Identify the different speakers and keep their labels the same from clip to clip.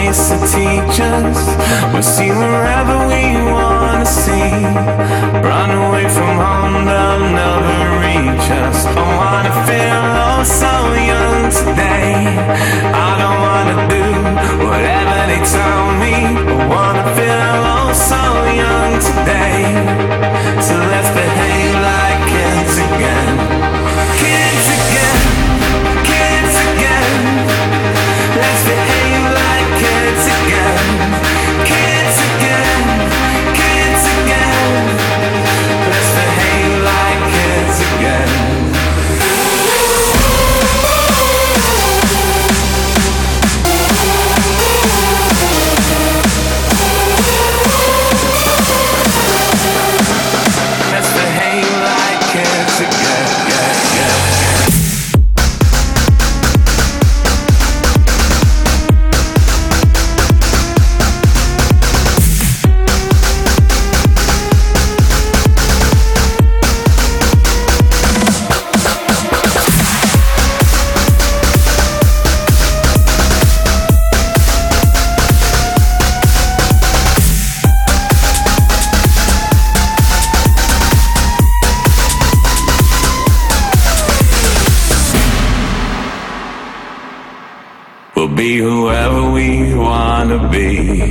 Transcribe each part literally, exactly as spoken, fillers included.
Speaker 1: used to teach us. We'll see wherever we wanna see. Run away from home, they'll never reach us. I wanna feel oh so young today. I don't wanna do whatever they tell me. I wanna feel oh so young today. So let's behave like kids again. Kids again. Kids again. Let's behave like kids again. Kids again. Kids again. Let's behave like kids again. Let's behave like kids again. Yeah, yeah. We'll be whoever we wanna be.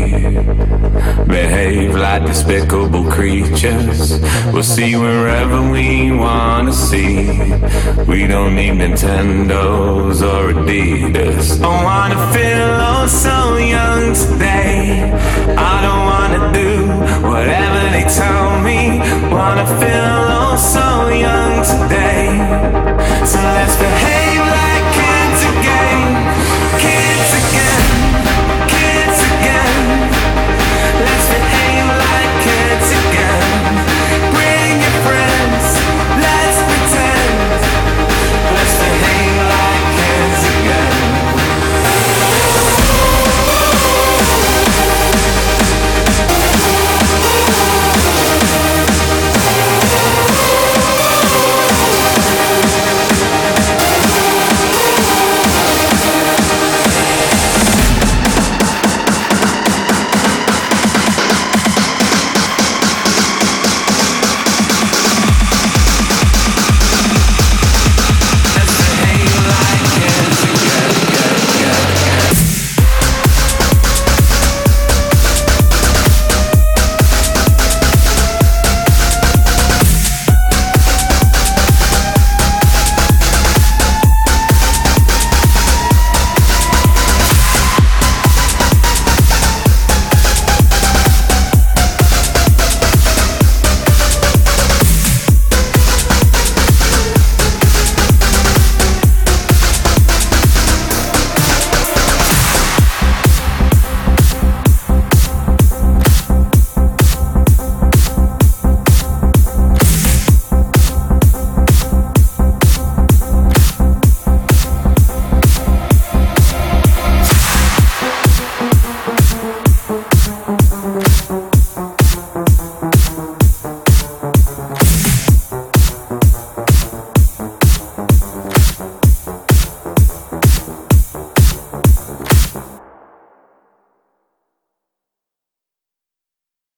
Speaker 1: Behave like despicable creatures. We'll see wherever we wanna see. We don't need Nintendos or Adidas. I wanna feel oh so young today. I don't wanna do whatever they tell me. Wanna feel oh so young today. So